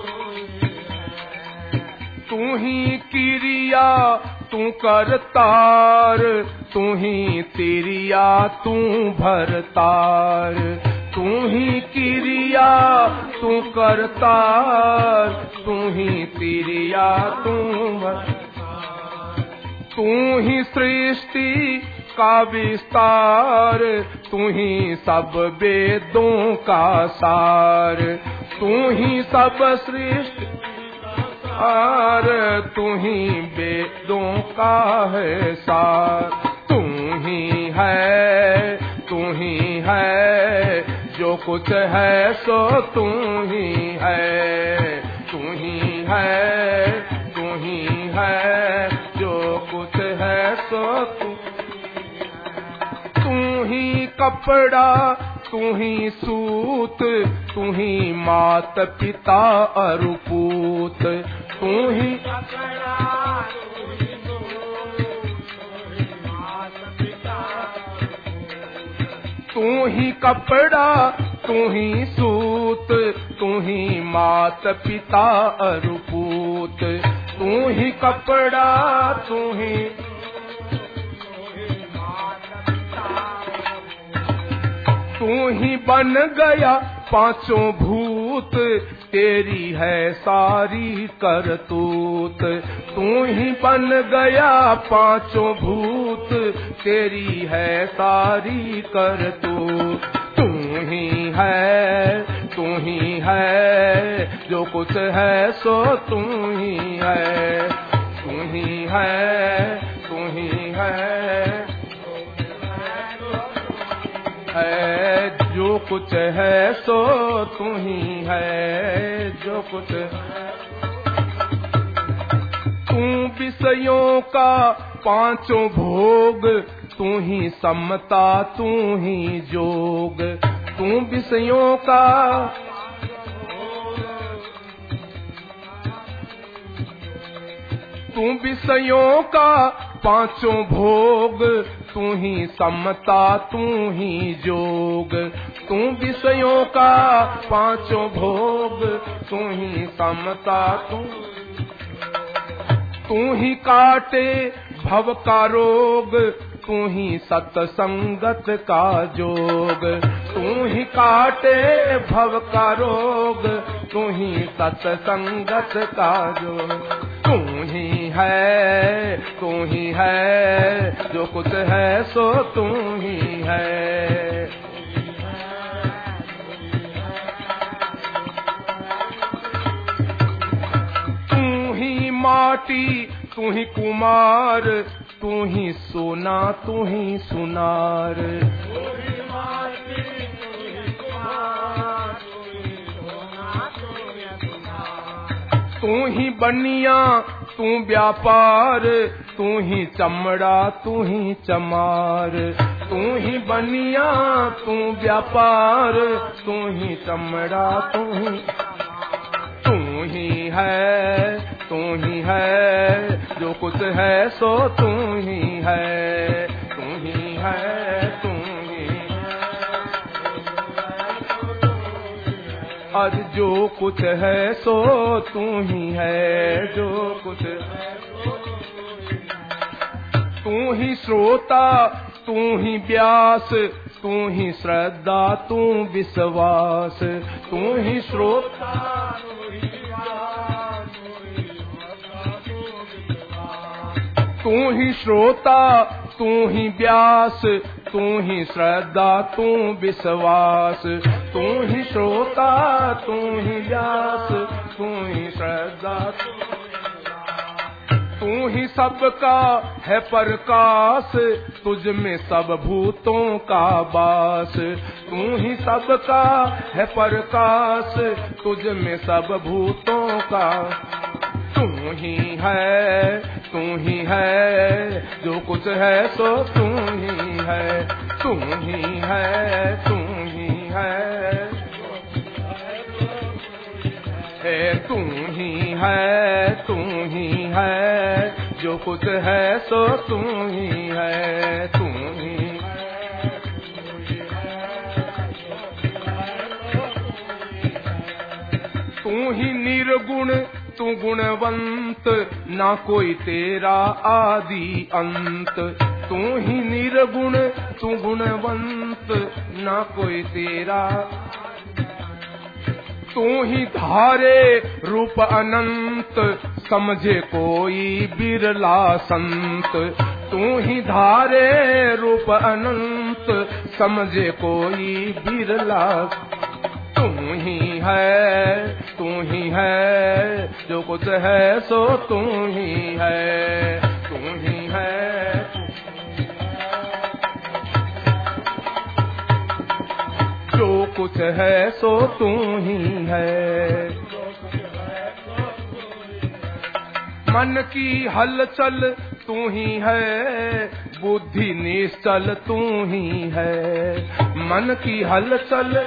C: तू ही क्रिया तू करतार, तू ही तिरिया तू भरतार। तू ही क्रिया तू करतार, तू ही तिरिया तू भरतार। तू ही सृष्टि का विस्तार, तू ही सब वेदों का सार। तू ही सब सृष्टि सार, तू ही वेदों का है सार। तू ही है, तू ही है, जो कुछ है सो तू ही है। तू ही है, तू ही है, जो कुछ है सो तू। तू ही कपड़ा, तू ही सूत, तू ही मात पिता अरु पूत। तू ही कपड़ा, तू ही सूत, तू ही मात पिता। तू ही कपड़ा, तू ही सूत, तू ही मात पिता अरु पूत। तू ही कपड़ा, तू ही तू ही बन गया पांचों भूत, तेरी है सारी करतूत। तू ही बन गया पांचों भूत, तेरी है सारी करतूत। तू ही है, तू ही है, जो कुछ है सो तू ही है। तू ही है, तू ही है, जो कुछ है सो तू ही है। जो कुछ तू विषयों का पांचों भोग, तू ही समता तू ही जोग। तू विषयों का तू विषयों का पांचों भोग, तू ही समता तू ही जोग। तू विषयों का पांचों भोग, तू ही समता तू ही काटे भव का रोग, तू ही सत्संगत का जोग, तू ही काटे भव का रोग, तू ही सत्संगत का जोग। तू ही है जो कुछ है सो तू ही है। तू ही माटी तू ही कुमार, तू ही सोना तू ही सुनार। तू ही बनिया तू व्यापार, तू ही चमड़ा तू ही चमार। तू ही बनिया तू व्यापार, तू ही चमड़ा तू ही है जो कुछ है सो तू ही है, तू ही है तू ही और जो कुछ है सो तू ही है, जो कुछ तू ही श्रोता तू ही व्यास, तू ही श्रद्धा तू विश्वास। तू ही श्रोता तू ही श्रोता तू ही व्यास, तू ही श्रद्धा तू विश्वास। तू ही श्रोता तू ही व्यास, तू ही श्रद्धा तू ही सबका है प्रकाश, तुझ में सब भूतों का वास। तू ही सबका है प्रकाश, तुझ में सब भूतों का। तू ही है जो कुछ है सो तू ही है, तू ही है तू ही है, तू ही है जो कुछ है सो तू ही है, तू ही तू ही निर्गुण तू गुणवंत, ना कोई तेरा आदि अंत। तू ही निर्गुण तू गुणवंत, ना कोई तेरा। तू ही धारे रूप अनंत, समझे कोई बिरला संत। तू ही धारे रूप अनंत, समझे कोई बिरला। तू ही है जो कुछ है सो तू ही है, तू ही है जो कुछ है सो तू ही है। मन की हलचल तू ही है, बुद्धि निश्चल तू ही है। मन की हलचल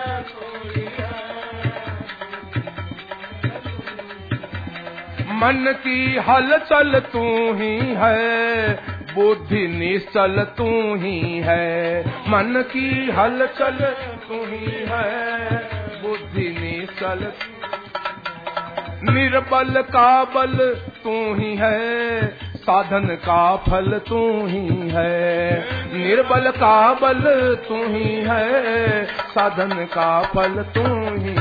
C: मन की हलचल तू ही है, बुद्धि निश्चल तू ही है। मन की हलचल तू ही है, बुद्धि निश्चल। निर्बल का बल तू ही है, साधन का फल तू ही है। निर्बल का बल तू ही है, साधन का फल तू ही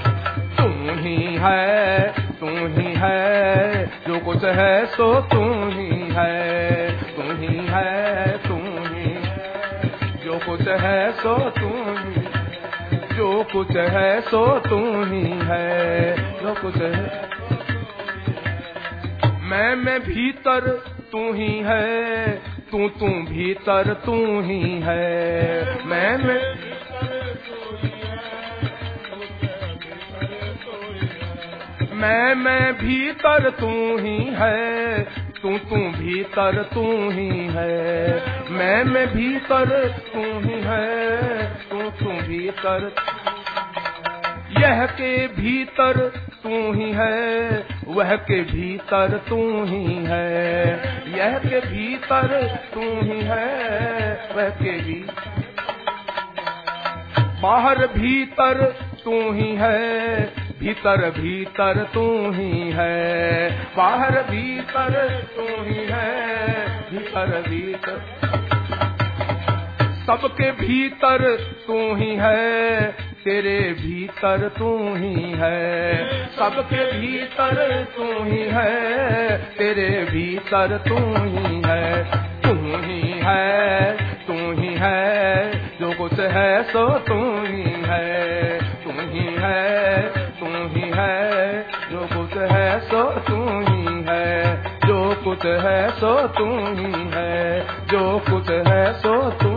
C: है जो कुछ है सो तू ही है, तू ही है तू ही जो कुछ है सो तू ही, जो कुछ है सो तू ही है, जो कुछ है। मैं भीतर तू ही है, तू भीतर तू ही है। मैं भीतर तू ही है, तू भीतर तू ही है। मैं भीतर तू ही है, तू भीतर। यह के भीतर तू ही है, वह के भीतर तू ही है। यह के भीतर तू ही है, वह के भीतर। बाहर भीतर तू ही है, भीतर भीतर तू ही है। बाहर भीतर तू ही है, भीतर भीतर। सबके भीतर तू ही है, तेरे भीतर तू ही है। सबके भीतर तू ही है, तेरे भीतर तू ही है। तू ही है, तू ही है, जो कुछ है सो तू ही है। तू ही है, तू ही है, जो कुछ है सो तू ही है। जो कुछ है सो तू ही है, जो कुछ है सो तू